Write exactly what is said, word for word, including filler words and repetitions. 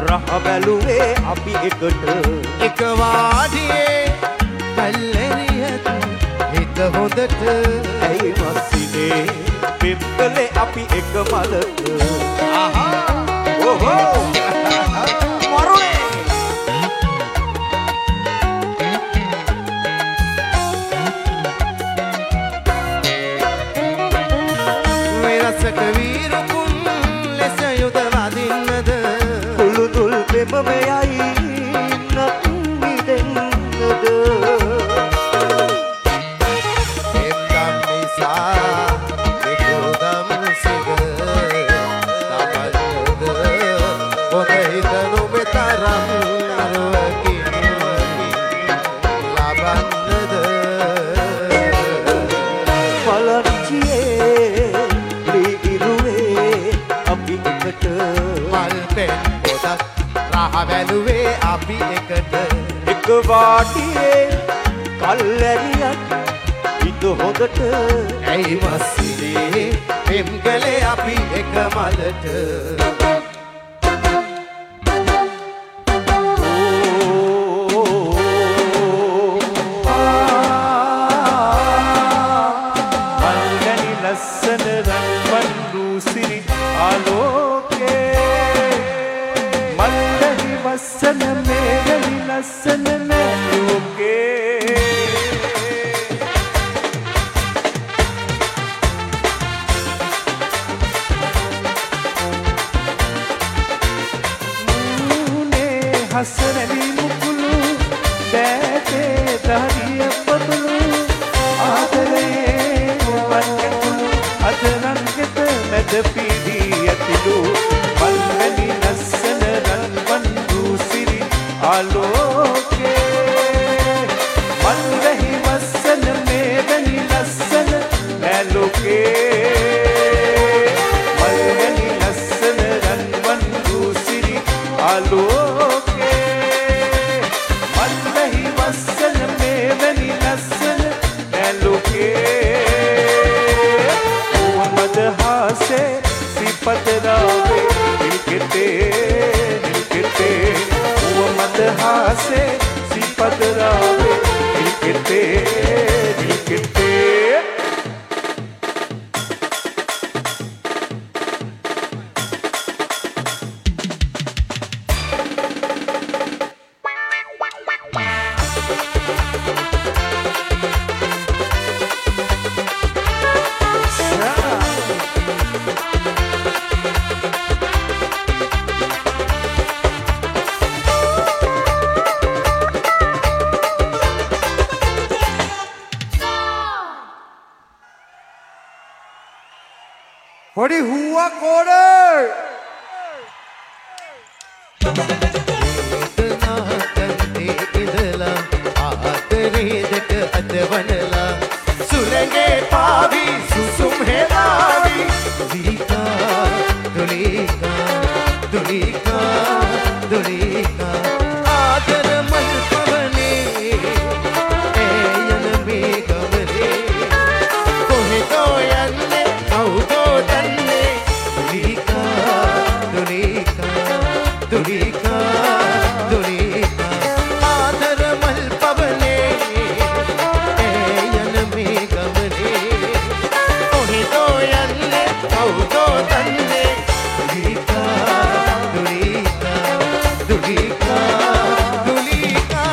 රහ බැලුවේ අපි එකට එක වාඩියේ කල්ලෙරියත් හිත හොඳට ඇයි මස්සිනේ පෙම් කළේ අපි එක මලක ආහා ඕහෝ මරුනේ වෙනසක වීරුකුන් ලෙස යුද වදින්නද කුළු දුල් පෙම මෙයයි නත් මිදෙන්නද එක්කම් නිසා විකුදම් සිග තමන්නද හොඳ හිතනු මෙතරම් අරුවකින් ලබන්නද පලච්චියේ ලී ඉරුවේ අපි එකට මල් පෙන් පොදක් රහ වැළුවේ අපි එකට එක වාටියේ කල්ැරියක් හිත හොඳට ඇයි මස්සිනේ පෙම් කළේ අපි එක මලට මල්ගනි ලස්සන රන්වන් රූසිරි ආලෝකේ මල්ගනි වස්සන මේගනි ලස්සන නෑලෝකේ මූනේ හසරලි මුකුළු දෑතේ දහරිය පොතුළු ආදරේ වන්කකුළු අදරංගත මැද පීඩී ඇතිලු මල්වැනි ලස්සන රන්වන් රූසිරි ආලෝකේ මල්වැහි වස්සන මේවැනි ලස්සන නෑලෝකේ මල්වැනි ලස්සන රන්වන් රූසිරි ආලෝකේ මල්වැහි වස්සන මේවැනි ලස්සන නෑලෝකේ මද හාසේ සිපතරාවේ නිල්කෙතේ නිල්කෙතේ මද හාසේ සිපතරාවේ නිල්කෙතේ නිල්කෙතේ පොඩි හුවක් ඕනේ වේදනාකන්තේ ඉඳලා ආදරේ දෙක අදවනලා සුලංගේ පාවි සුසුම් හෙලාවි දුලිකා දුලිකා දුලිකා දුලිකා ආදර මල් පවනේ ඒ යන මේ ගමනේ කොහෙදෝ යන්නේ කවුදෝ දන්නේ දුලිකා දුලිකා දුලිකා දුලිකා ආදර මල් පවනේ ඒ යන මේ ගමනේ කොහෙදෝ යන්නේ කවුදෝ දන්නේ දුලිකා දුලිකා දුලිකා දුලිකා